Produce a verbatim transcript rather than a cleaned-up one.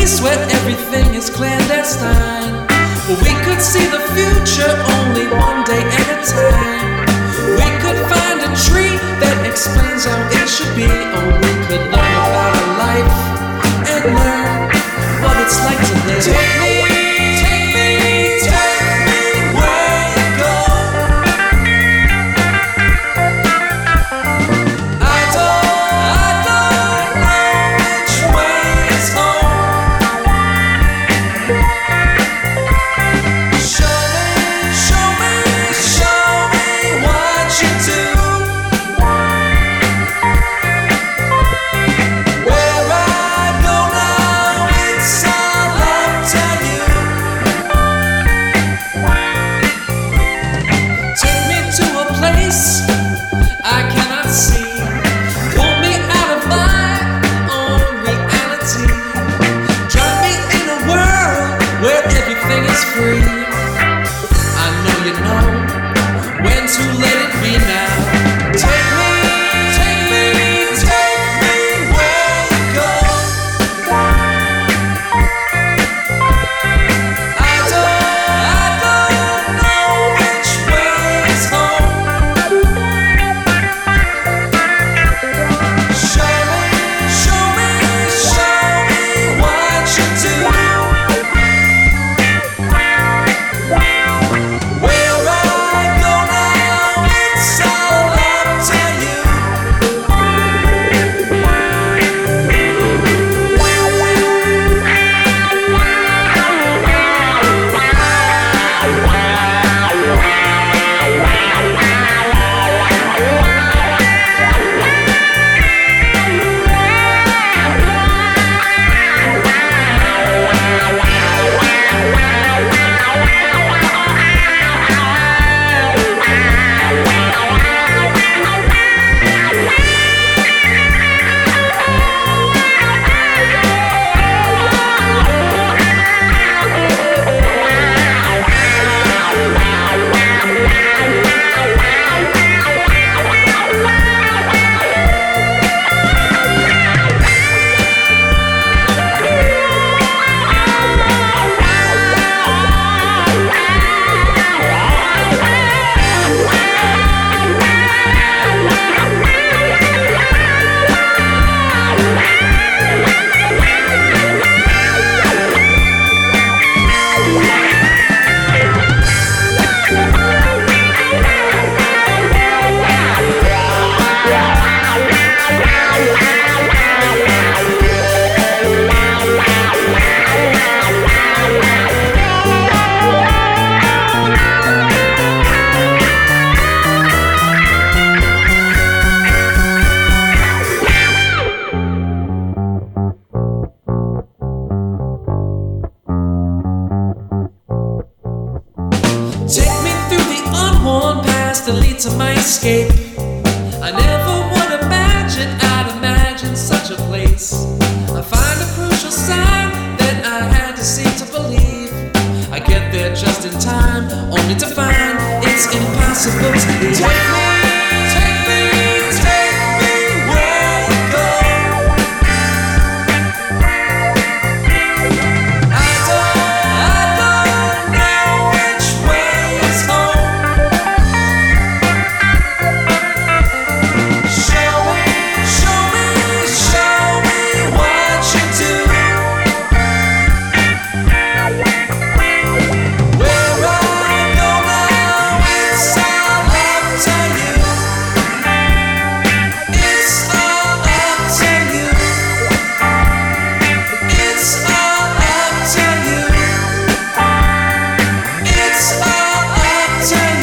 place where everything is clandestine, where we could see the future only one day at a time. We could find a tree that explains how it should be, or we could learn about a life and learn what it's like to live. Take me, take me, take me where you go. I don't, I don't know which way is home. Show me, show me, show me what you do. Where I go now, it's all up to you. Take me to a place I cannot see. Pull me out of my own reality. Drive me in a world where everything is free. I know you know when to let it be now. Take me, take me, take me where you go. I don't, I don't know which way is home. Show me, show me, show me what you do. Where I go now, it's all up to you. Take me through the unworn past that lead to my escape. I never would imagine I'd imagine such a place. I find a crucial sign that I had to see to believe. I get there just in time, only to find it's impossible to leave. Take me, take me, take me where you go. I don't, I don't know which way is home. Show me, show me, show me what you do. Where I go now, it's all up to you. It's all up to you. It's all up to you. It's all up to you.